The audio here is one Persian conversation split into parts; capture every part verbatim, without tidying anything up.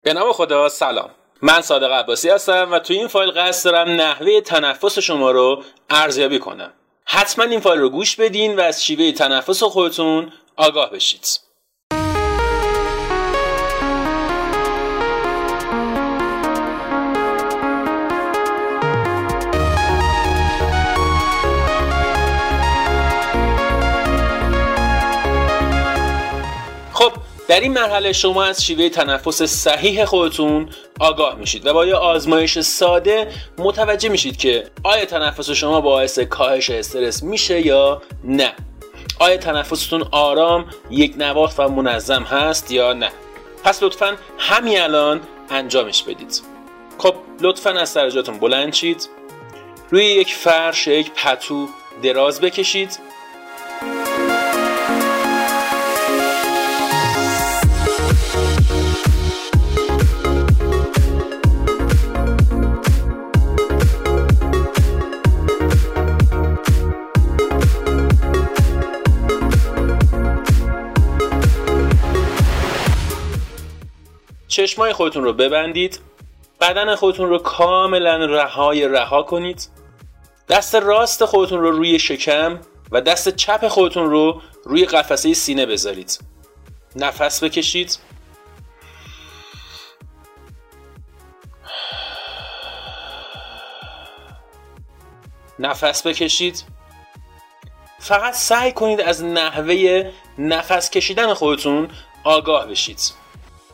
به نام خدا. سلام، من صادق عباسی هستم و توی این فایل قصد دارم نحوه تنفس شما رو ارزیابی کنم. حتما این فایل رو گوش بدین و از شیوه تنفس خودتون آگاه بشید. خب در این مرحله شما از شیوه تنفس صحیح خودتون آگاه میشید و با یه آزمایش ساده متوجه میشید که آیا تنفس شما باعث کاهش استرس میشه یا نه. آیا تنفستون آرام، یک نواخت و منظم هست یا نه. پس لطفاً همین الان انجامش بدید. خب لطفاً از سر جاتون بلند شید، روی یک فرش یک پتو دراز بکشید. چشمای خودتون رو ببندید، بدن خودتون رو کاملا رهای رها کنید. دست راست خودتون رو روی شکم و دست چپ خودتون رو روی قفسه سینه بذارید. نفس بکشید. نفس بکشید. فقط سعی کنید از نحوه نفس کشیدن خودتون آگاه بشید.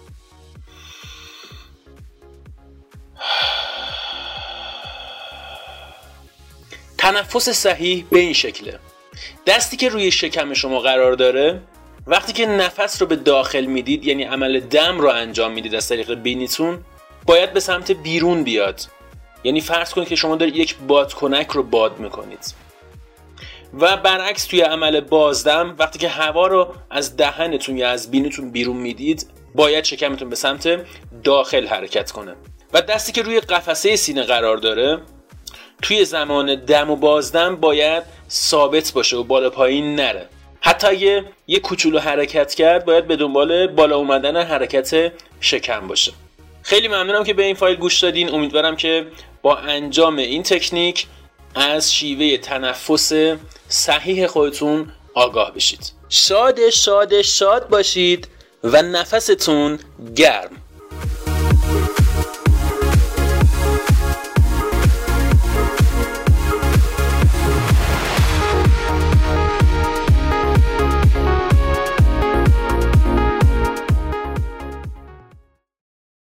تنفس صحیح به این شکله. دستی که روی شکم شما قرار داره، وقتی که نفس رو به داخل میدید، یعنی عمل دم رو انجام میدید از طریق بینیتون، باید به سمت بیرون بیاد. یعنی فرض کنید که شما دارید یک بادکنک رو باد میکنید و برعکس توی عمل بازدم وقتی که هوا رو از دهنتون یا از بینیتون بیرون میدید، باید شکمتون به سمت داخل حرکت کنه. و دستی که روی قفسه سینه قرار داره توی زمان دم و بازدم باید ثابت باشه و بالا پایین نره. حتی اگه یه کوچولو حرکت کرد باید به دنبال بالا اومدن حرکت شکم باشه. خیلی ممنونم که به این فایل گوش دادین. امیدوارم که با انجام این تکنیک از شیوه تنفس صحیح خودتون آگاه بشید. شاد شاد شاد باشید و نفستون گرم.